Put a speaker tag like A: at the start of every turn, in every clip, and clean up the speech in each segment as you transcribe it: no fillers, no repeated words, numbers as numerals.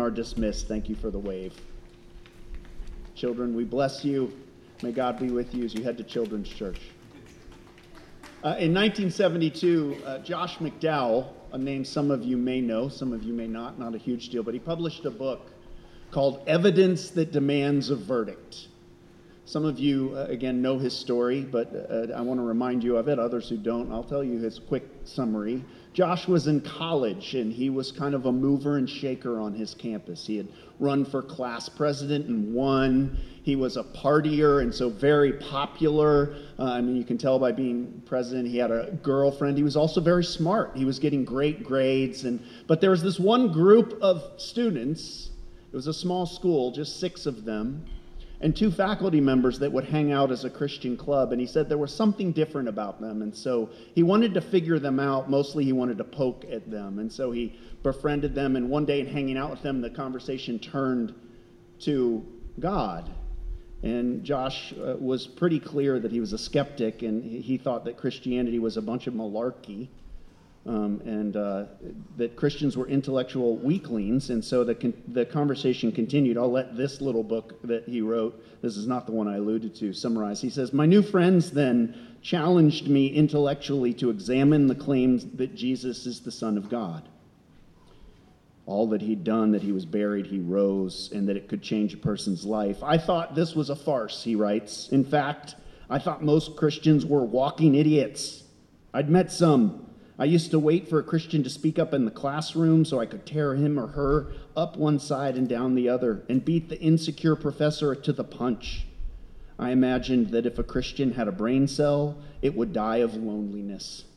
A: are dismissed. Thank you for the wave. Children, we bless you. May God be with you as you head to Children's Church. In 1972, Josh McDowell, a name some of you may know, some of you may not a huge deal, but he published a book called Evidence That Demands a Verdict. Some of you, again, know his story, but I want to remind you of it. Others who don't, I'll tell you his quick summary. Josh was in college, and he was kind of a mover and shaker on his campus. He had run for class president and won. He was a partier, and so very popular. You can tell by being president, he had a girlfriend. He was also very smart. He was getting great grades. But there was this one group of students. It was a small school, just 6 of them, and 2 faculty members that would hang out as a Christian club, and he said there was something different about them, and so he wanted to figure them out. Mostly he wanted to poke at them, and so he befriended them, and one day in hanging out with them, the conversation turned to God. And Josh was pretty clear that he was a skeptic, and he thought that Christianity was a bunch of malarkey, and that Christians were intellectual weaklings, and so the conversation continued. I'll let this little book that he wrote, this is not the one I alluded to, summarize. He says, "My new friends then challenged me intellectually to examine the claims that Jesus is the Son of God. All that he'd done, that he was buried, he rose, and that it could change a person's life. I thought this was a farce," he writes. "In fact, I thought most Christians were walking idiots. I'd met some. I used to wait for a Christian to speak up in the classroom so I could tear him or her up one side and down the other and beat the insecure professor to the punch. I imagined that if a Christian had a brain cell, it would die of loneliness.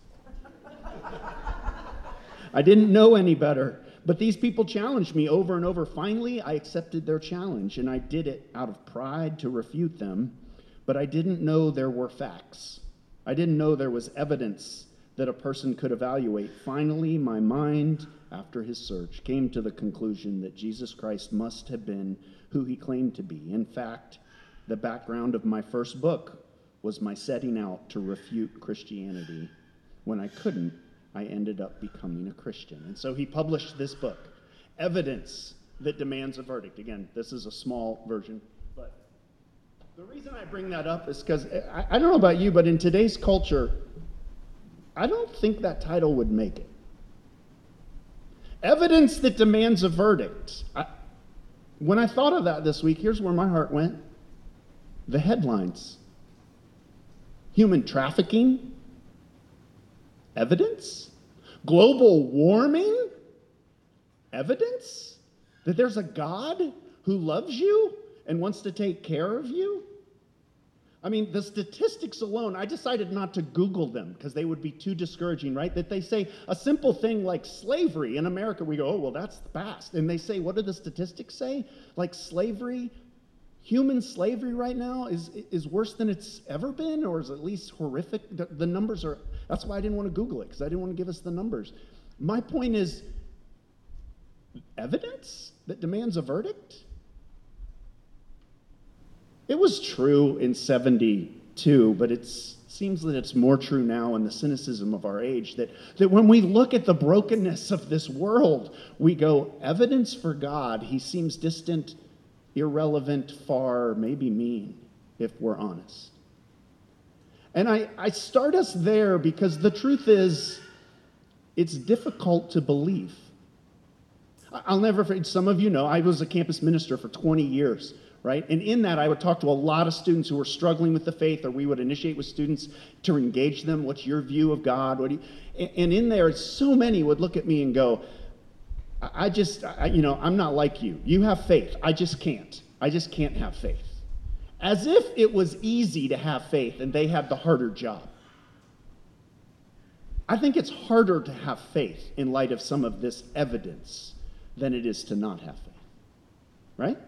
A: I didn't know any better, but these people challenged me over and over. Finally, I accepted their challenge, and I did it out of pride to refute them, but I didn't know there were facts. I didn't know there was evidence that a person could evaluate. Finally, my mind, after his search, came to the conclusion that Jesus Christ must have been who he claimed to be. In fact, the background of my first book was my setting out to refute Christianity. When I couldn't, I ended up becoming a Christian." And so he published this book, Evidence That Demands a Verdict. Again, this is a small version, but the reason I bring that up is because I don't know about you, but in today's culture, I don't think that title would make it. Evidence That Demands a Verdict. When I thought of that this week, here's where my heart went. The headlines. Human trafficking? Evidence? Global warming? Evidence? That there's a God who loves you and wants to take care of you? I mean, the statistics alone, I decided not to Google them because they would be too discouraging, right? That they say a simple thing like slavery. In America, we go, oh, well, that's the past. And they say, what do the statistics say? Like slavery, human slavery right now is worse than it's ever been, or is at least horrific. The numbers are, that's why I didn't want to Google it, because I didn't want to give us the numbers. My point is, evidence that demands a verdict? It was true in 72, but it seems that it's more true now in the cynicism of our age, that when we look at the brokenness of this world, we go, evidence for God, he seems distant, irrelevant, far, maybe mean, if we're honest. And I start us there because the truth is, it's difficult to believe. I'll never forget, some of you know, I was a campus minister for 20 years. Right? And in that, I would talk to a lot of students who were struggling with the faith, or we would initiate with students to engage them. What's your view of God? And in there, so many would look at me and go, I'm not like you. You have faith. I just can't have faith. As if it was easy to have faith and they had the harder job. I think it's harder to have faith in light of some of this evidence than it is to not have faith. Right?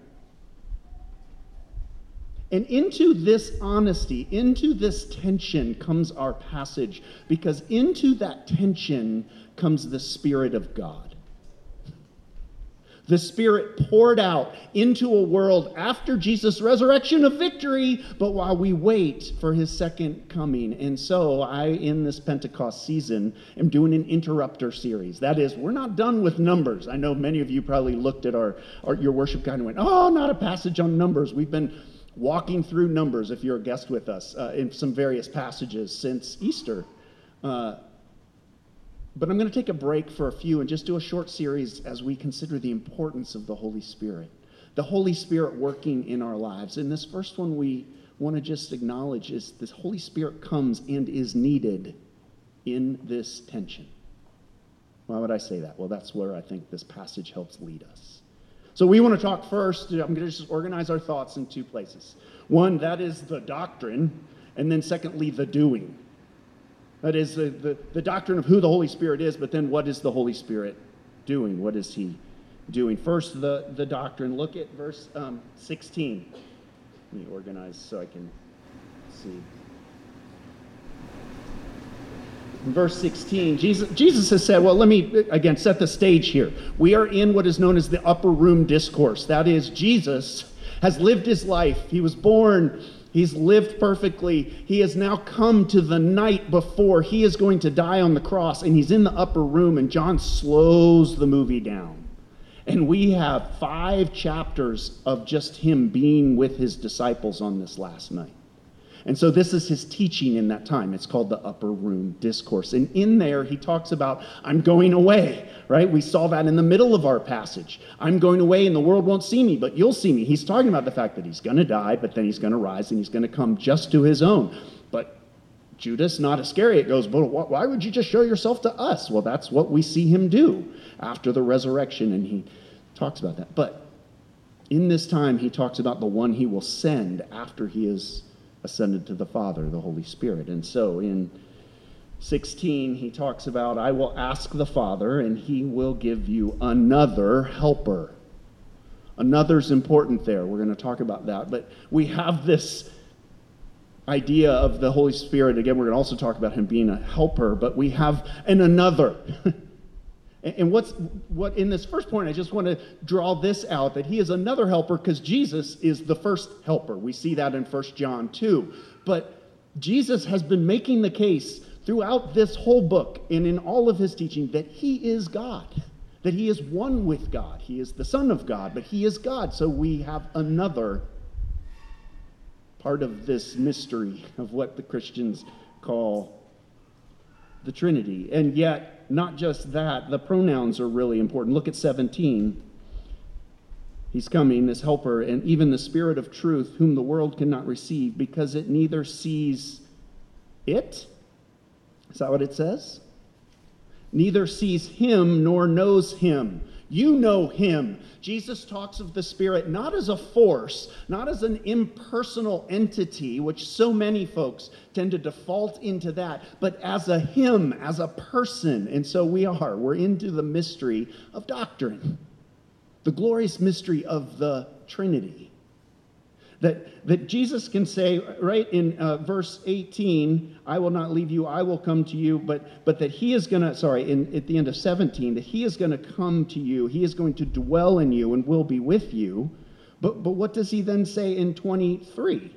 A: And into this honesty, into this tension comes our passage, because into that tension comes the Spirit of God. The Spirit poured out into a world after Jesus' resurrection of victory, but while we wait for his second coming. And so in this Pentecost season, am doing an interrupter series. That is, we're not done with Numbers. I know many of you probably looked at your worship guide and went, oh, not a passage on Numbers. We've been walking through Numbers, if you're a guest with us, in some various passages since Easter. But I'm going to take a break for a few and just do a short series as we consider the importance of the Holy Spirit. The Holy Spirit working in our lives. And this first one we want to just acknowledge is the Holy Spirit comes and is needed in this tension. Why would I say that? Well, that's where I think this passage helps lead us. So we want to talk first, I'm going to just organize our thoughts in two places. One, that is the doctrine, and then secondly, the doing. That is the doctrine of who the Holy Spirit is, but then what is the Holy Spirit doing? What is he doing? First, the doctrine. Look at verse 16. Let me organize so I can see. In verse 16, Jesus has said, well, let me, again, set the stage here. We are in what is known as the upper room discourse. That is, Jesus has lived his life. He was born. He's lived perfectly. He has now come to the night before he is going to die on the cross, and he's in the upper room, and John slows the movie down. And we have 5 chapters of just him being with his disciples on this last night. And so this is his teaching in that time. It's called the upper room discourse. And in there, he talks about, I'm going away, right? We saw that in the middle of our passage. I'm going away and the world won't see me, but you'll see me. He's talking about the fact that he's going to die, but then he's going to rise and he's going to come just to his own. But Judas, not Iscariot, goes, but why would you just show yourself to us? Well, that's what we see him do after the resurrection, and he talks about that. But in this time, he talks about the one he will send after he is ascended to the Father, the Holy Spirit. And so in 16, he talks about, I will ask the Father, and he will give you another helper. Another's important there. We're going to talk about that. But we have this idea of the Holy Spirit. Again, we're going to also talk about him being a helper, but we have an another. And what in this first point, I just want to draw this out, that he is another helper because Jesus is the first helper. We see that in 1 John 2. But Jesus has been making the case throughout this whole book and in all of his teaching that he is God, that he is one with God. He is the Son of God, but he is God. So we have another part of this mystery of what the Christians call the Trinity. And yet, not just that, the pronouns are really important. Look at 17. He's coming, this helper, and even the Spirit of truth, whom the world cannot receive, because it neither sees it. Is that what it says? Neither sees him nor knows him. You know him. Jesus talks of the Spirit not as a force, not as an impersonal entity, which so many folks tend to default into that, but as a him, as a person. And so we're into the mystery of doctrine, the glorious mystery of the Trinity. That Jesus can say, right in verse 18, I will not leave you, I will come to you, but that he is going to, at the end of 17, that he is going to come to you, he is going to dwell in you and will be with you. But what does he then say in 23?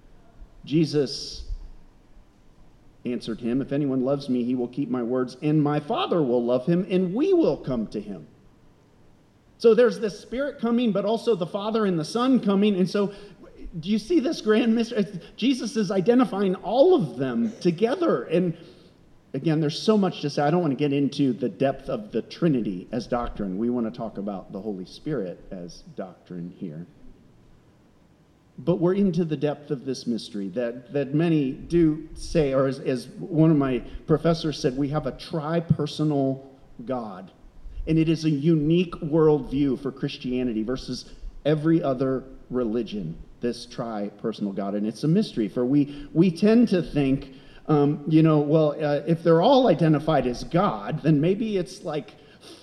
A: Jesus answered him, if anyone loves me, he will keep my words, and my Father will love him, and we will come to him. So there's this Spirit coming, but also the Father and the Son coming, and so do you see this grand mystery? Jesus is identifying all of them together. And again, there's so much to say. I don't want to get into the depth of the Trinity as doctrine. We want to talk about the Holy Spirit as doctrine here. But we're into the depth of this mystery that many do say, or as one of my professors said, we have a tri-personal God. And it is a unique worldview for Christianity versus every other religion. This tri-personal God, and it's a mystery, for we tend to think, if they're all identified as God, then maybe it's like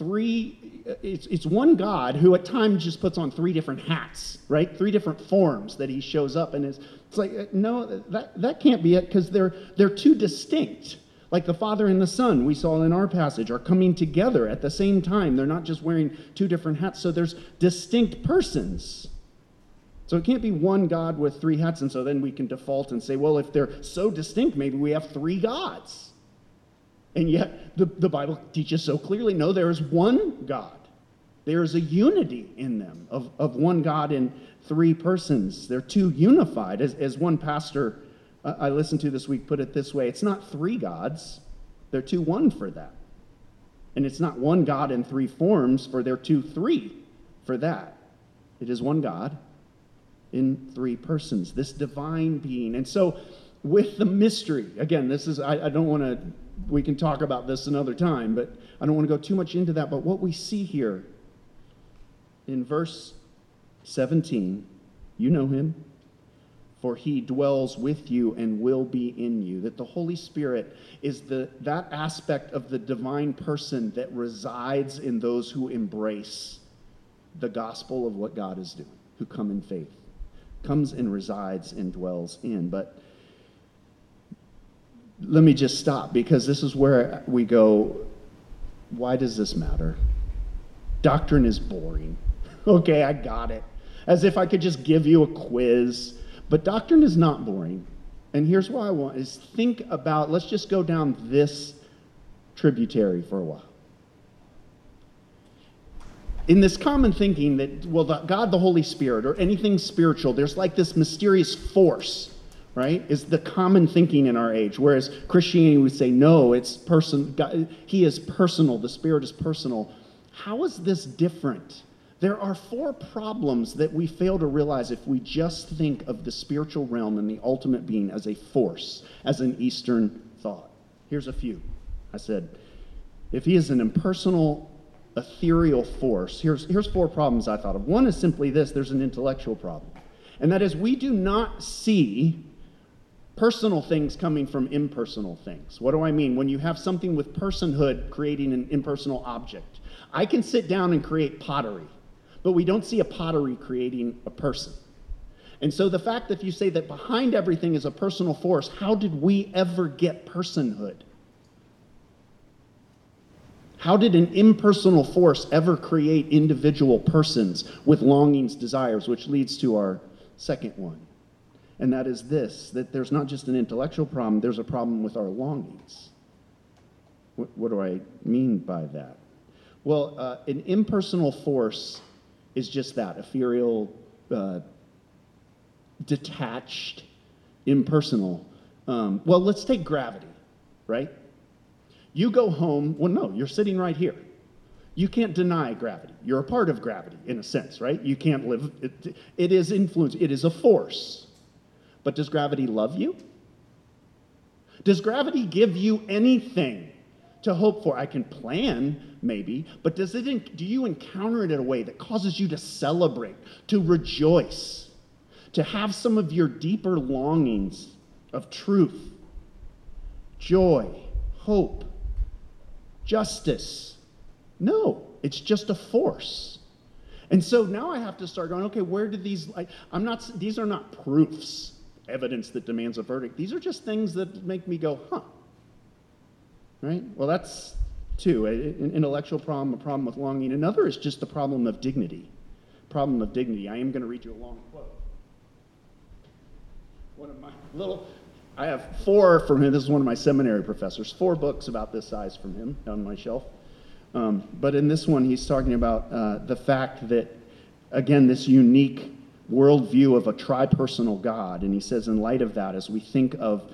A: it's one God who at times just puts on 3 different hats, right? 3 different forms that he shows up, and it's like, no, that can't be it, because they're too distinct. Like the Father and the Son, we saw in our passage, are coming together at the same time. They're not just wearing two different hats, so there's distinct persons. So it can't be one God with three hats, and so then we can default and say, well, if they're so distinct, maybe we have three gods. And yet the Bible teaches so clearly, no, there is one God. There is a unity in them of one God in three persons. They're two unified. As one pastor I listened to this week put it this way, it's not three gods, they're two one for that. And it's not one God in three forms, for they're two three for that. It is one God in three persons, this divine being. And so with the mystery, again, this is, I don't want to, we can talk about this another time, but I don't want to go too much into that. But what we see here in verse 17, you know him, for he dwells with you and will be in you. That the Holy Spirit is that aspect of the divine person that resides in those who embrace the gospel of what God is doing, who come in faith. Comes and resides and dwells in. But let me just stop, because this is where we go, why does this matter? Doctrine is boring. Okay, I got it. As if I could just give you a quiz. But doctrine is not boring. And here's what I want is think about, let's just go down this tributary for a while. In this common thinking that, well, God, the Holy Spirit, or anything spiritual, there's like this mysterious force, right? Is the common thinking in our age. Whereas Christianity would say, no, it's God, he is personal. The Spirit is personal. How is this different? There are four problems that we fail to realize if we just think of the spiritual realm and the ultimate being as a force, as an Eastern thought. Here's a few. I said, if he is an impersonal, ethereal force, here's four problems I thought of. One is simply this: there's an intellectual problem. And that is, we do not see personal things coming from impersonal things. What do I mean? When you have something with personhood creating an impersonal object. I can sit down and create pottery, but we don't see a pottery creating a person. And so the fact that you say that behind everything is a personal force, how did we ever get personhood? How did an impersonal force ever create individual persons with longings, desires, which leads to our second one? And that is this, that there's not just an intellectual problem, there's a problem with our longings. What do I mean by that? Well, an impersonal force is just that, ethereal, detached, impersonal. Well, let's take gravity, right? You go home, well, no, you're sitting right here. You can't deny gravity. You're a part of gravity, in a sense, right? You can't live, it is influence, it is a force. But does gravity love you? Does gravity give you anything to hope for? I can plan, maybe, but do you encounter it in a way that causes you to celebrate, to rejoice, to have some of your deeper longings of truth, joy, hope, justice? No, it's just a force. And so now I have to start going, okay, where did these, these are not proofs, evidence that demands a verdict. These are just things that make me go, huh. Right? Well, that's two, an intellectual problem, a problem with longing. Another is just the problem of dignity. Problem of dignity. I am going to read you a long quote. I have four from him. This is one of my seminary professors. 4 books about this size from him on my shelf. But in this one, he's talking about the fact that, again, this unique worldview of a tripersonal God. And he says, in light of that, as we think of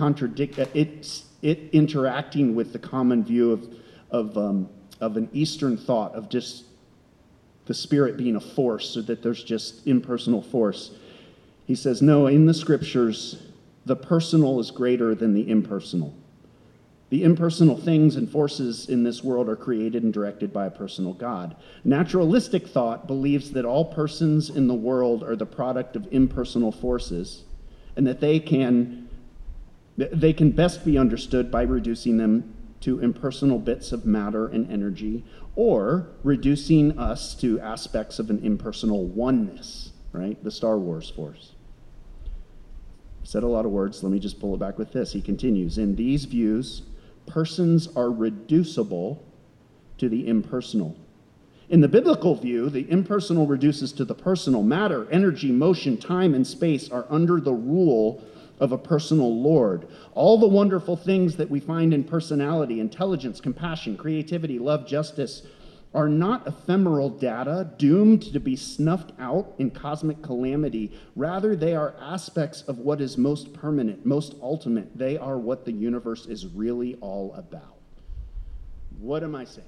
A: it interacting with the common view of an Eastern thought of just the Spirit being a force, so that there's just impersonal force. He says, no, in the Scriptures, the personal is greater than the impersonal. The impersonal things and forces in this world are created and directed by a personal God. Naturalistic thought believes that all persons in the world are the product of impersonal forces, and that they can best be understood by reducing them to impersonal bits of matter and energy, or reducing us to aspects of an impersonal oneness, right? The Star Wars force. I've said a lot of words. Let me just pull it back with this. He continues, in these views, Persons are reducible to the impersonal. In the biblical view, the impersonal reduces to the personal. Matter, energy, motion, time, and space are under the rule of a personal Lord. All the wonderful things that we find in personality, intelligence, compassion, creativity, love, justice, are not ephemeral data doomed to be snuffed out in cosmic calamity. Rather, they are aspects of what is most permanent, most ultimate. They are what the universe is really all about. What am I saying?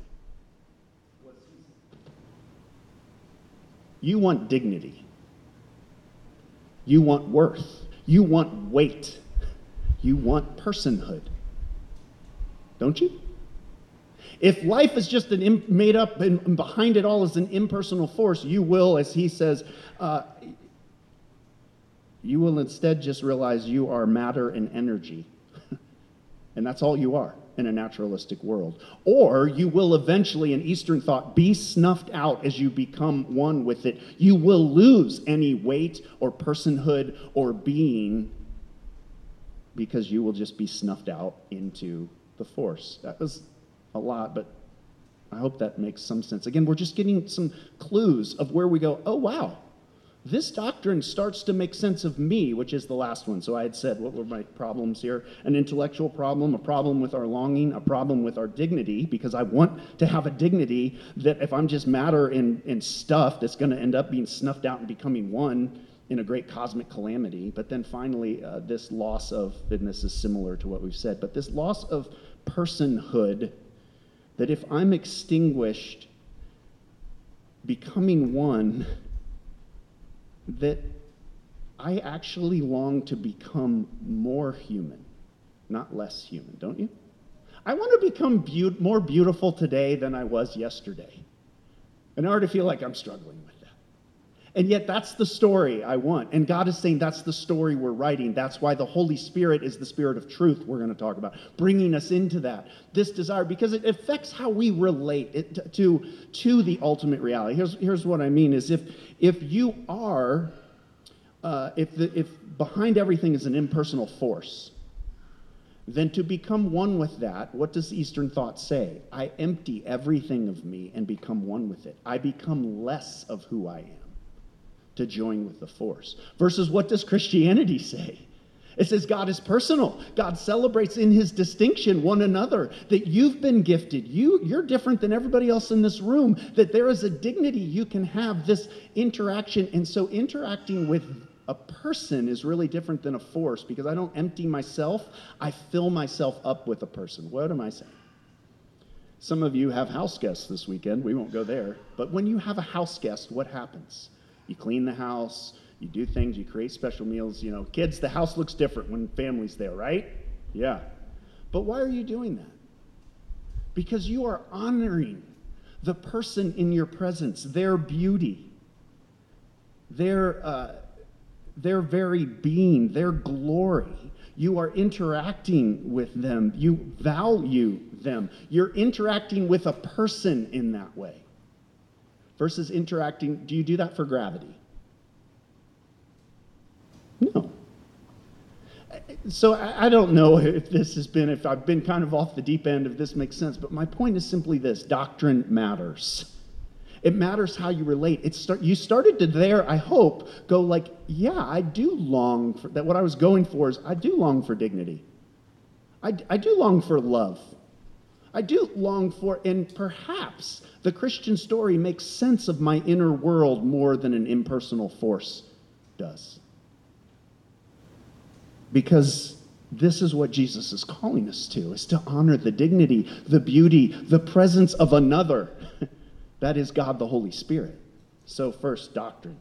A: You want dignity. You want worth. You want weight. You want personhood. Don't you? If life is just made up and behind it all is an impersonal force, you will, as he says, you will instead just realize you are matter and energy. And that's all you are in a naturalistic world. Or you will eventually, in Eastern thought, be snuffed out as you become one with it. You will lose any weight or personhood or being because you will just be snuffed out into the force. That was a lot, but I hope that makes some sense. Again, we're just getting some clues of where we go, oh, wow. This doctrine starts to make sense of me, which is the last one. So I had said, what were my problems here? An intellectual problem, a problem with our longing, a problem with our dignity, because I want to have a dignity that if I'm just matter and stuff, that's going to end up being snuffed out and becoming one in a great cosmic calamity. But then finally, this loss of, and this is similar to what we've said, but this loss of personhood, that if I'm extinguished, becoming one, that I actually long to become more human, not less human, don't you? I want to become more beautiful today than I was yesterday. And I already feel like I'm struggling with that. And yet that's the story I want. And God is saying that's the story we're writing. That's why the Holy Spirit is the Spirit of truth we're going to talk about, bringing us into that. This desire, because it affects how we relate to the ultimate reality. Here's what I mean is if you are, if behind everything is an impersonal force, then to become one with that, what does Eastern thought say? I empty everything of me and become one with it. I become less of who I am to join with the force. Versus what does Christianity say? It says God is personal. God celebrates in his distinction one another, that you've been gifted. You're different than everybody else in this room, that there is a dignity you can have, this interaction. And so interacting with a person is really different than a force, because I don't empty myself, I fill myself up with a person. What am I saying? Some of you have house guests this weekend. We won't go there. But when you have a house guest, what happens? You clean the house, you do things, you create special meals. You know, kids, the house looks different when family's there, right? Yeah. But why are you doing that? Because you are honoring the person in your presence, their beauty, their very being, their glory. You are interacting with them. You value them. You're interacting with a person in that way. Versus interacting, do you do that for gravity? No. So I don't know if I've been kind of off the deep end, if this makes sense, but my point is simply this: doctrine matters. It matters how you relate. You started to there, I hope, go like, yeah, I do long for that. What I was going for is I do long for dignity. I do long for love. I do long for, and perhaps the Christian story makes sense of my inner world more than an impersonal force does. Because this is what Jesus is calling us to, is to honor the dignity, the beauty, the presence of another. That is God the Holy Spirit. So first, doctrine.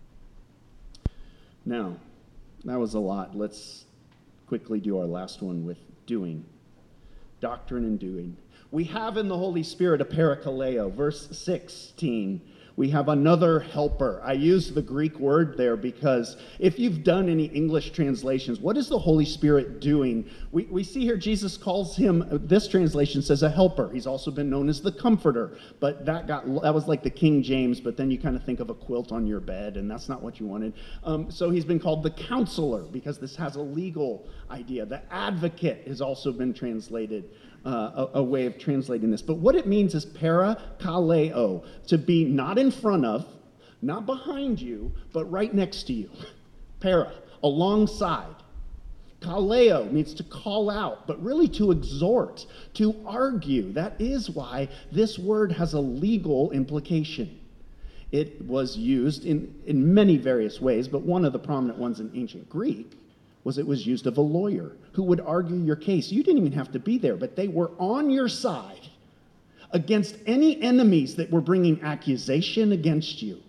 A: Now, that was a lot. Let's quickly do our last one with doing. Doctrine and doing. We have in the Holy Spirit a parakaleo. Verse 16. We have another helper. I use the Greek word there because if you've done any English translations, what is the Holy Spirit doing? We see here Jesus calls him, this translation says a helper. He's also been known as the comforter, but that was like the King James, but then you kind of think of a quilt on your bed, and that's not what you wanted. So he's been called the counselor because this has a legal idea. The advocate has also been translated. a way of translating this. But what it means is parakaleo, to be not in front of, not behind you, but right next to you. Para, alongside. Kaleo means to call out, but really to exhort, to argue. That is why this word has a legal implication. It was used in many various ways, but one of the prominent ones in ancient Greek was it was used of a lawyer who would argue your case. You didn't even have to be there, but they were on your side against any enemies that were bringing accusation against you.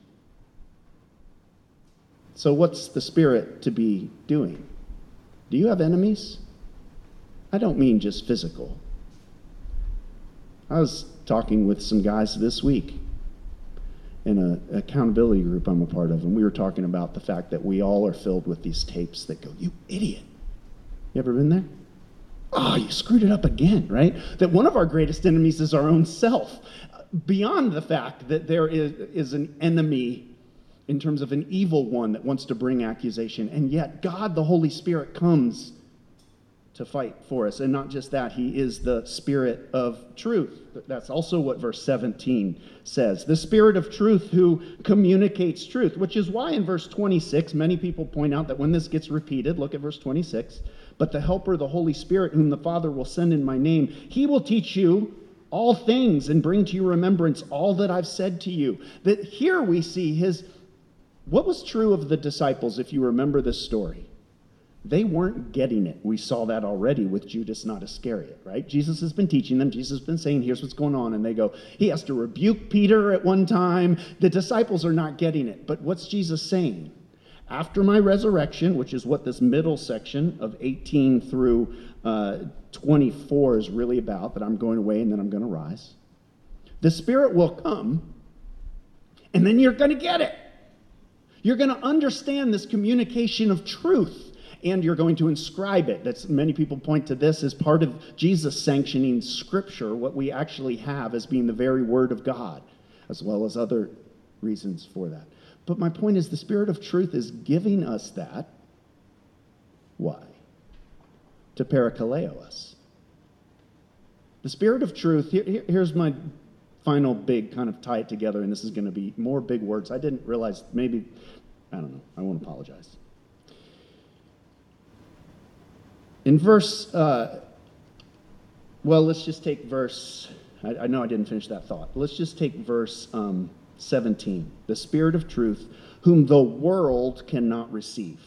A: So what's the Spirit to be doing? Do you have enemies? I don't mean just physical. I was talking with some guys this week in an accountability group I'm a part of, and we were talking about the fact that we all are filled with these tapes that go, "You idiot." You ever been there? "Oh, you screwed it up again," right? That one of our greatest enemies is our own self. Beyond the fact that there is an enemy in terms of an evil one that wants to bring accusation, and yet God, the Holy Spirit, comes to fight for us. And not just that, he is the Spirit of truth. That's also what verse 17 says. The Spirit of truth who communicates truth, which is why in verse 26, many people point out that when this gets repeated, look at verse 26, "But the Helper, the Holy Spirit, whom the Father will send in my name, he will teach you all things and bring to your remembrance all that I've said to you." That here we see what was true of the disciples, if you remember this story? They weren't getting it. We saw that already with Judas, not Iscariot, right? Jesus has been teaching them. Jesus has been saying, here's what's going on. And they go, he has to rebuke Peter at one time. The disciples are not getting it. But what's Jesus saying? After my resurrection, which is what this middle section of 18 through 24 is really about, that I'm going away and then I'm going to rise, the Spirit will come, and then you're going to get it. You're going to understand this communication of truth. And you're going to inscribe it. Many people point to this as part of Jesus sanctioning Scripture, what we actually have as being the very Word of God, as well as other reasons for that. But my point is the Spirit of truth is giving us that. Why? To parakaleo us. The Spirit of truth, here's my final big kind of tie it together, and this is going to be more big words. I didn't realize, I don't know, I won't apologize. In verse, let's just take verse, I know I didn't finish that thought. Let's just take verse 17. The Spirit of truth, whom the world cannot receive.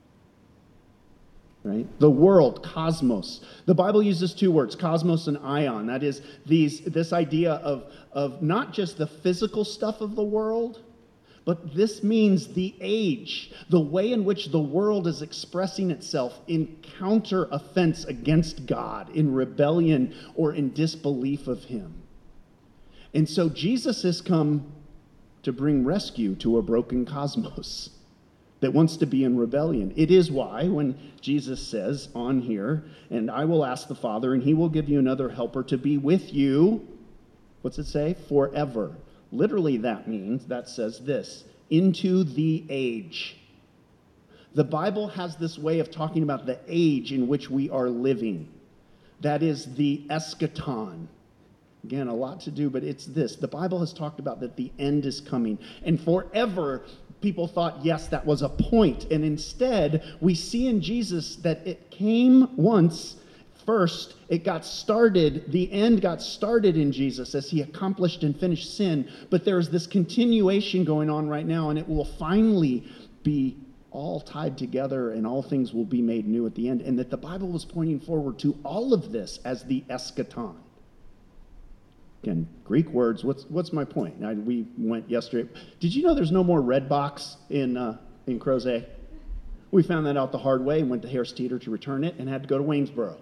A: Right? The world, cosmos. The Bible uses two words, cosmos and ion. That is this idea of not just the physical stuff of the world, but this means the age, the way in which the world is expressing itself in counter offense against God, in rebellion or in disbelief of him. And so Jesus has come to bring rescue to a broken cosmos that wants to be in rebellion. It is why when Jesus says on here, "And I will ask the Father, and he will give you another helper to be with you," what's it say? Forever. Literally that says this, into the age. The Bible has this way of talking about the age in which we are living. That is the eschaton. Again, a lot to do, but it's this. The Bible has talked about that the end is coming. And forever, people thought, yes, that was a point. And instead, we see in Jesus that it came once. First, it got started, the end got started in Jesus as he accomplished and finished sin. But there's this continuation going on right now, and it will finally be all tied together and all things will be made new at the end. And that the Bible was pointing forward to all of this as the eschaton. Again, Greek words, what's my point? We went yesterday. Did you know there's no more Red Box in Crozet? We found that out the hard way and went to Harris Teeter to return it and had to go to Waynesboro.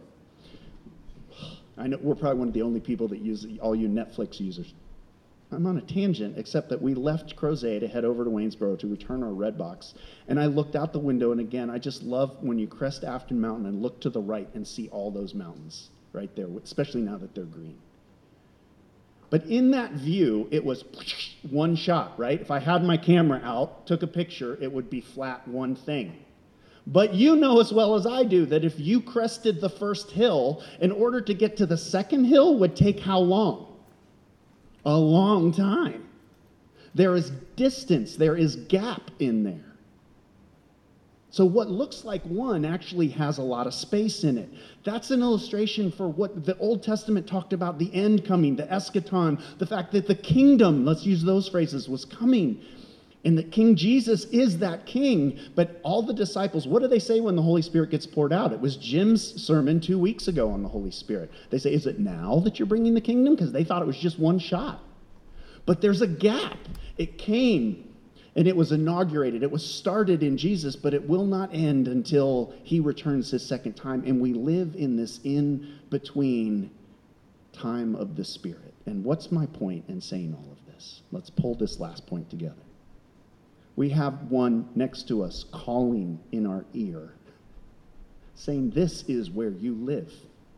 A: I know we're probably one of the only people that use all you Netflix users. I'm on a tangent, except that we left Crozet to head over to Waynesboro to return our Red Box. And I looked out the window, and again, I just love when you crest Afton Mountain and look to the right and see all those mountains right there, especially now that they're green. But in that view, it was one shot, right? If I had my camera out, took a picture, it would be flat one thing. But you know as well as I do that if you crested the first hill, in order to get to the second hill would take how long? A long time. There is distance, there is gap in there. So what looks like one actually has a lot of space in it. That's an illustration for what the Old Testament talked about, the end coming, the eschaton, the fact that the kingdom, let's use those phrases, was coming. And that King Jesus is that king. But all the disciples, what do they say when the Holy Spirit gets poured out? It was Jim's sermon 2 weeks ago on the Holy Spirit. They say, is it now that you're bringing the kingdom? Because they thought it was just one shot. But there's a gap. It came. And it was inaugurated. It was started in Jesus, but it will not end until he returns his second time. And we live in this in-between time of the Spirit. And what's my point in saying all of this? Let's pull this last point together. We have one next to us calling in our ear, saying, this is where you live.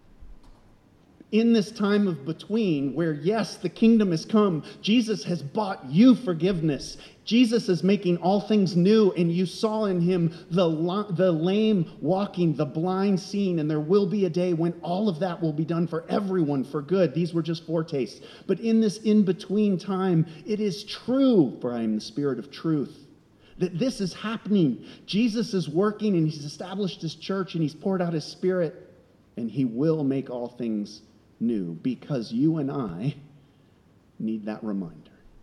A: In this time of between, where yes, the kingdom has come, Jesus has bought you forgiveness. Jesus is making all things new, and you saw in him the lame walking, the blind seeing, and there will be a day when all of that will be done for everyone for good. These were just foretastes. But in this in-between time, it is true, for I am the Spirit of truth, that this is happening. Jesus is working, and he's established his church, and he's poured out his Spirit, and he will make all things new, because you and I need that reminder.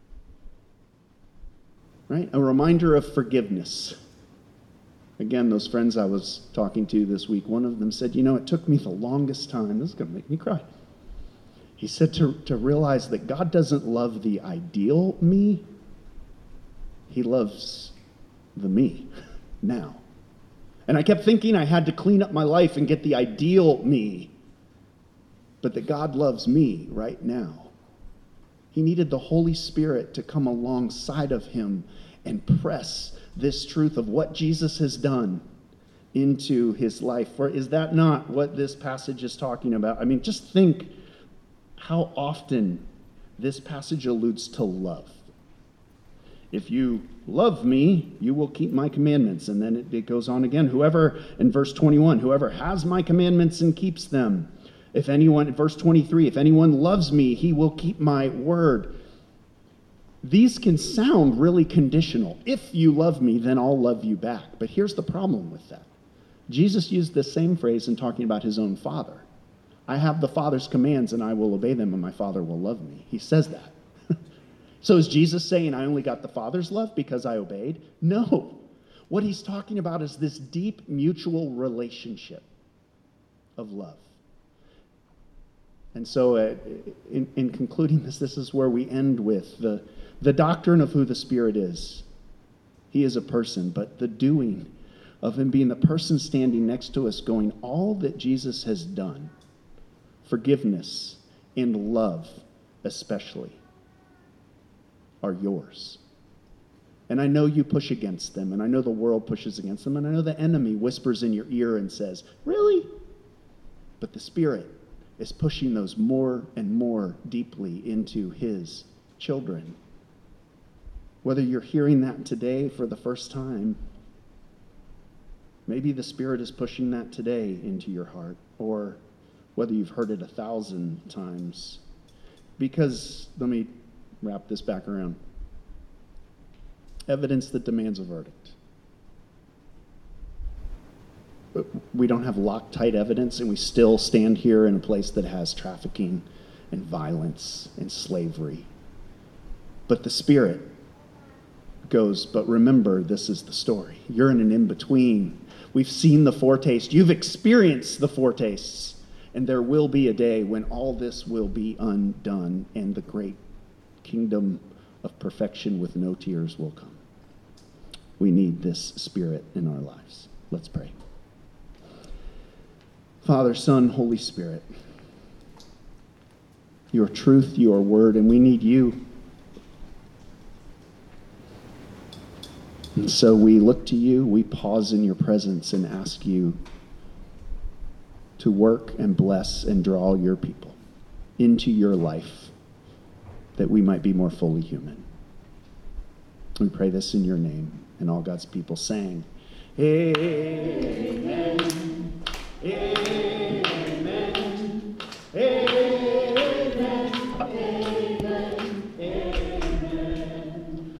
A: Right? A reminder of forgiveness. Again, those friends I was talking to this week, one of them said, it took me the longest time, this is going to make me cry. He said to realize that God doesn't love the ideal me, he loves the me now. And I kept thinking I had to clean up my life and get the ideal me, but that God loves me right now. He needed the Holy Spirit to come alongside of him and press this truth of what Jesus has done into his life. For is that not what this passage is talking about? I mean, just think how often this passage alludes to love. If you love me, you will keep my commandments. And then it goes on again. Whoever, in verse 21, whoever has my commandments and keeps them. If anyone, verse 23, if anyone loves me, he will keep my word. These can sound really conditional. If you love me, then I'll love you back. But here's the problem with that. Jesus used the same phrase in talking about his own Father. I have the Father's commands and I will obey them and my Father will love me. He says that. So is Jesus saying I only got the Father's love because I obeyed? No. What he's talking about is this deep mutual relationship of love. And so in concluding this is where we end with the doctrine of who the Spirit is. He is a person, but the doing of him being the person standing next to us going, all that Jesus has done, forgiveness and love especially, are yours. And I know you push against them, and I know the world pushes against them, and I know the enemy whispers in your ear and says, really? But the Spirit is pushing those more and more deeply into his children. Whether you're hearing that today for the first time, maybe the Spirit is pushing that today into your heart, or whether you've heard it 1,000 times. Because, let me wrap this back around. Evidence that demands a verdict. But we don't have Loctite evidence, and we still stand here in a place that has trafficking and violence and slavery. But the Spirit goes, but remember, this is the story. You're in an in-between. We've seen the foretaste. You've experienced the foretastes. And there will be a day when all this will be undone and the great kingdom of perfection with no tears will come. We need this Spirit in our lives. Let's pray. Father, Son, Holy Spirit, your truth, your word, and we need you. And so we look to you, we pause in your presence and ask you to work and bless and draw your people into your life that we might be more fully human. We pray this in your name, and all God's people sang, Amen.